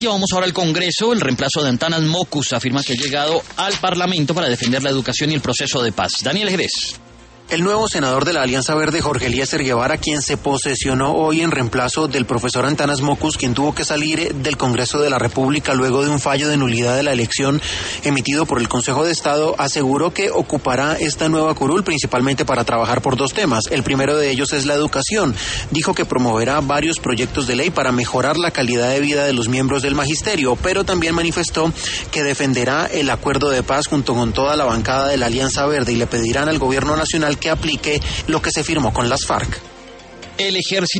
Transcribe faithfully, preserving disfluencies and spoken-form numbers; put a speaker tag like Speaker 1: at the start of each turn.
Speaker 1: Y vamos ahora al Congreso. El reemplazo de Antanas Mockus afirma que ha llegado al Parlamento para defender la educación y el proceso de paz. Daniel Jerez.
Speaker 2: El nuevo senador de la Alianza Verde, Jorge Eliezer Guevara, quien se posesionó hoy en reemplazo del profesor Antanas Mockus, quien tuvo que salir del Congreso de la República luego de un fallo de nulidad de la elección emitido por el Consejo de Estado, aseguró que ocupará esta nueva curul principalmente para trabajar por dos temas. El primero de ellos es la educación. Dijo que promoverá varios proyectos de ley para mejorar la calidad de vida de los miembros del magisterio, pero también manifestó que defenderá el acuerdo de paz junto con toda la bancada de la Alianza Verde y le pedirán al gobierno nacional que aplique lo que se firmó con las FARC.
Speaker 1: El ejército